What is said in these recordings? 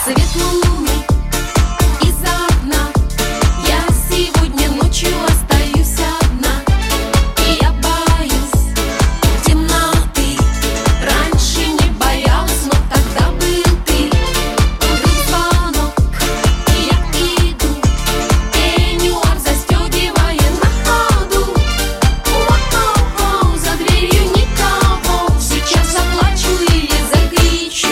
Свет луны из окна. Я сегодня ночью остаюсь одна, и я боюсь темноты. Раньше не боялась, но тогда был ты. Вдруг звонок, и я иду, пеньюар застегивая на ходу. Воу-воу-воу, за дверью никого. Сейчас заплачу или закричу.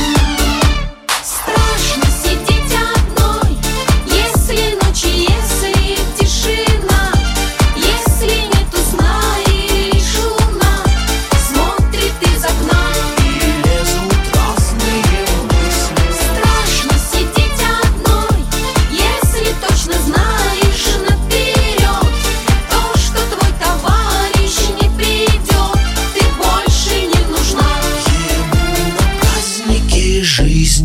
Страшно сидеть одной, если ночь, если тишина, если нету сна или шума. Смотрит из окна И лезут разные мысли. Страшно сидеть одной, если точно знаешь наперед то, что твой товарищ не придет. Ты больше не нужна. Ему на праздники жизни.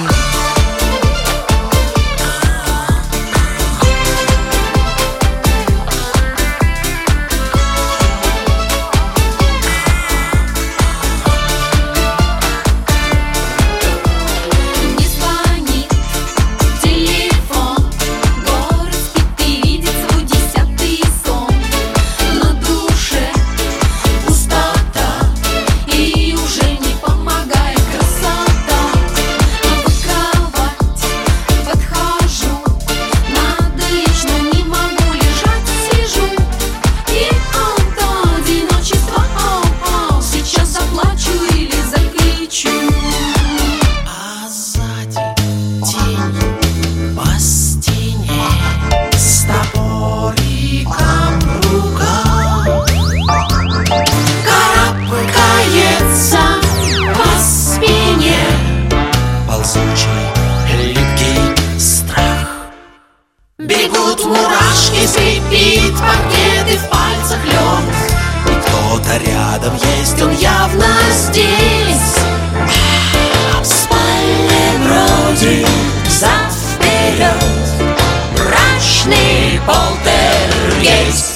Не звонит телефон, город спит и видит свой 10-й сон. На душе пустота, и уже не помогает красота. В кровать подхожу, надо лечь, но не могу лежать, сижу. И одиночество, сейчас заплачу или закричу. А сзади тень по стене с топориком в руках карабкается по спине ползучий липкий страх. Бегут мурашки, скрипит паркет, и в пальцах лед. И кто-то рядом есть, он явно здесь. В спальне бродит взад вперед мрачный полтергейст.